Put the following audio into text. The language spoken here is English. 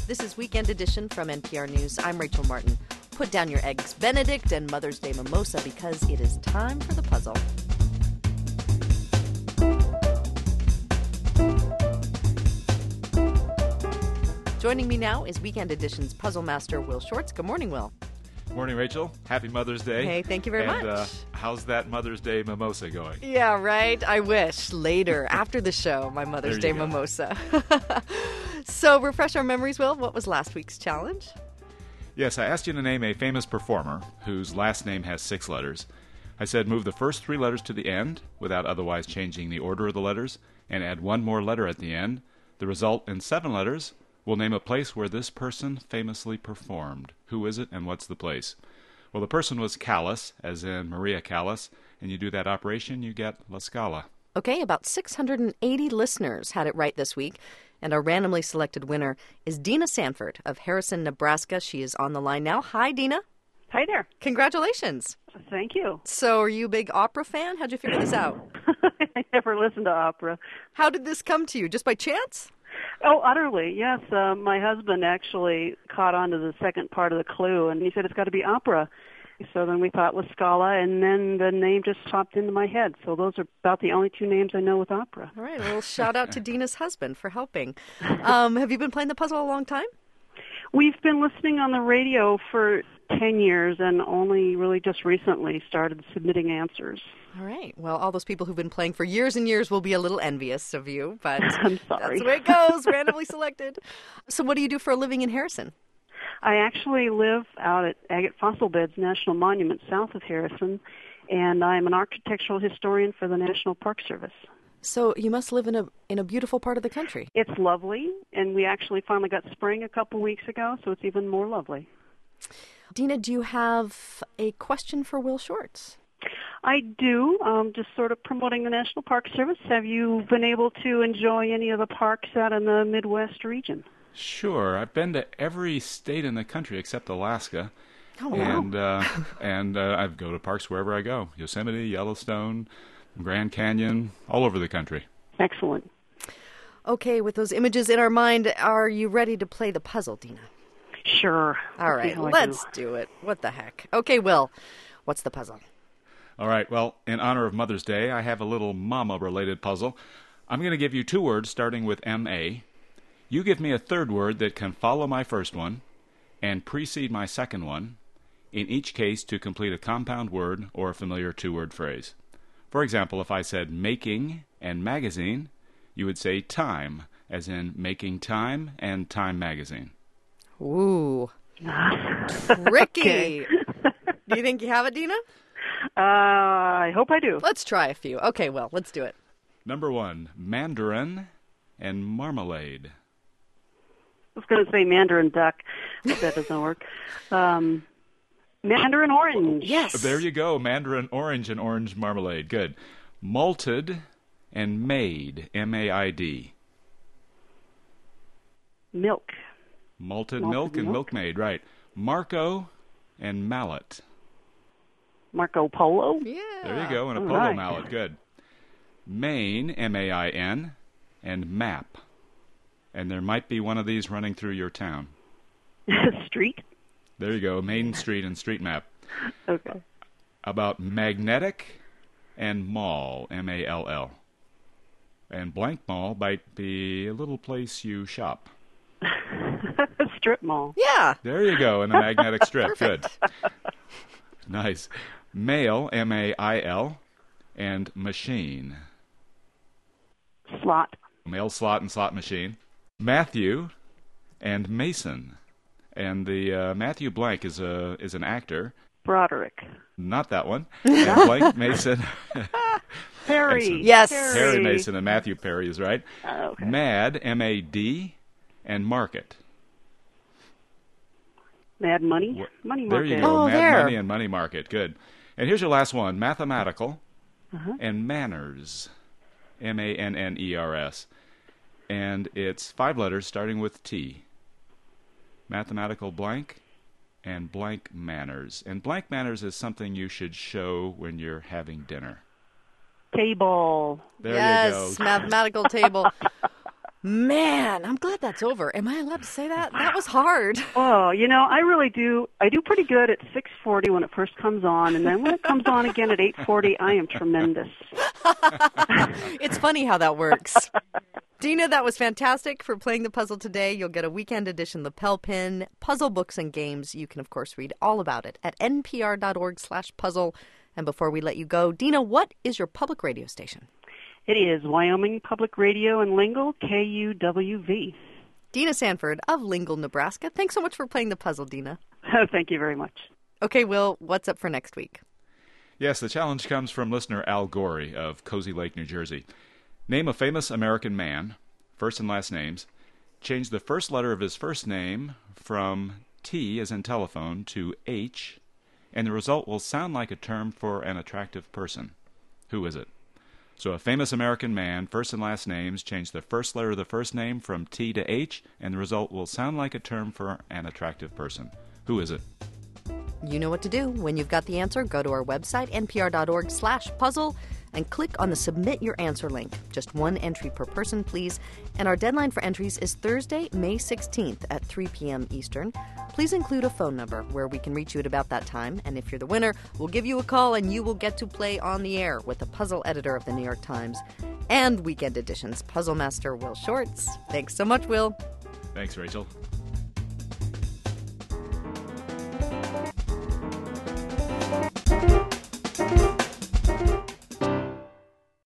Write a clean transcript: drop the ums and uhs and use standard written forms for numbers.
This is Weekend Edition from NPR News. I'm Rachel Martin. Put down your Eggs Benedict and Mother's Day mimosa because it is time for the puzzle. Joining me now is Weekend Edition's puzzle master, Will Shortz. Good morning, Will. Morning, Rachel. Happy Mother's Day. Hey, thank you very much. How's that Mother's Day mimosa going? Yeah, right. I wish. Later, after the show, my Mother's Day go. mimosa. So, refresh our memories, Will. What was last week's challenge? Yes, I asked you to name a famous performer whose last name has 6 letters. I said move the first 3 letters to the end without otherwise changing the order of the letters and add 1 more letter at the end. The result in 7 letters will name a place where this person famously performed. Who is it and what's the place? Well, the person was Callas, as in Maria Callas, and you do that operation, you get La Scala. Okay, about 680 listeners had it right this week, and our randomly selected winner is Dina Sanford of Harrison, Nebraska. She is on the line now. Hi, Dina. Hi there. Congratulations. Thank you. So, are you a big opera fan? How'd you figure this out? I never listened to opera. How did this come to you? Just by chance? Oh, utterly, yes. My husband actually caught on to the second part of the clue, and he said it's got to be opera. So then we thought La Scala, and then the name just popped into my head. So those are about the only 2 names I know with opera. All right, a little shout out to Dina's husband for helping. Have you been playing the puzzle a long time? We've been listening on the radio for 10 years and only really just recently started submitting answers. All right. Well, all those people who've been playing for years and years will be a little envious of you, but I'm sorry. That's the way it goes, randomly selected. So what do you do for a living in Harrison? I actually live out at Agate Fossil Beds National Monument south of Harrison, and I'm an architectural historian for the National Park Service. So you must live in a beautiful part of the country. It's lovely, and we actually finally got spring a couple weeks ago, so it's even more lovely. Dina, do you have a question for Will Shortz? I do, just sort of promoting the National Park Service. Have you been able to enjoy any of the parks out in the Midwest region? Sure. I've been to every state in the country except Alaska. Oh, wow. And I go to parks wherever I go. Yosemite, Yellowstone, Grand Canyon, all over the country. Excellent. Okay, with those images in our mind, are you ready to play the puzzle, Dina? Sure. All right, let's do it. What the heck? Okay, Will, what's the puzzle? All right, well, in honor of Mother's Day, I have a little mama-related puzzle. I'm going to give you 2 words starting with M-A. You give me a third word that can follow my first one and precede my second one, in each case to complete a compound word or a familiar 2-word phrase. For example, if I said making and magazine, you would say time, as in making time and Time magazine. Ooh. Tricky. Do you think you have it, Dina? I hope I do. Let's try a few. Okay, well, let's do it. Number 1, mandarin and marmalade. I was going to say Mandarin duck, but that doesn't work. Mandarin orange. Yes. There you go, mandarin orange and orange marmalade. Good. Malted and maid, M-A-I-D. Milk. Malted milk and milkmaid, right. Marco and mallet. Marco Polo. Yeah. There you go, and a polo right. mallet. Good. Main, M-A-I-N, and map. And there might be one of these running through your town. Street. There you go, Main Street and street map. Okay. About magnetic and mall, M-A-L-L. And blank mall might be a little place you shop. Strip mall. Yeah. There you go, and a magnetic strip. Good. Nice. Mail, M-A-I-L, and machine. Slot. Mail slot and slot machine. Matthew and Mason. And the Matthew Blank is an actor. Broderick. Not that one. And Blank Mason. Perry. Excellent. Yes. Perry Mason and Matthew Perry is right. Okay. Mad, M-A-D, and Market. Mad Money. Money There Market. you go. Oh, Mad there. Money and Money Market. Good. And here's your last one. Mathematical and manners. M-A-N-N-E-R-S. And it's 5 letters starting with T. Mathematical blank and blank manners. And blank manners is something you should show when you're having dinner. Table. There yes, you go. mathematical table. Man, I'm glad that's over. Am I allowed to say that? That was hard. Oh, I really do. I do pretty good at 6:40 when it first comes on, and then when it comes on again at 8:40, I am tremendous. It's funny how that works. Dina, that was fantastic for playing the puzzle today. You'll get a weekend edition lapel pin, puzzle books and games. You can, of course, read all about it at npr.org/puzzle. And before we let you go, Dina, what is your public radio station? It is Wyoming Public Radio in Lingle, KUWV. Dina Sanford of Lingle, Nebraska. Thanks so much for playing the puzzle, Dina. Thank you very much. Okay, Will, what's up for next week? Yes, the challenge comes from listener Al Gorey of Cozy Lake, New Jersey. Name a famous American man, first and last names. Change the first letter of his first name from T as in telephone to H, and the result will sound like a term for an attractive person. Who is it? So a famous American man, first and last names, change the first letter of the first name from T to H, and the result will sound like a term for an attractive person. Who is it? You know what to do. When you've got the answer, go to our website, npr.org/puzzle, and click on the Submit Your Answer link. Just one entry per person, please. And our deadline for entries is Thursday, May 16th at 3 p.m. Eastern. Please include a phone number where we can reach you at about that time. And if you're the winner, we'll give you a call and you will get to play on the air with the puzzle editor of the New York Times and Weekend Edition's puzzle master, Will Shortz. Thanks so much, Will. Thanks, Rachel.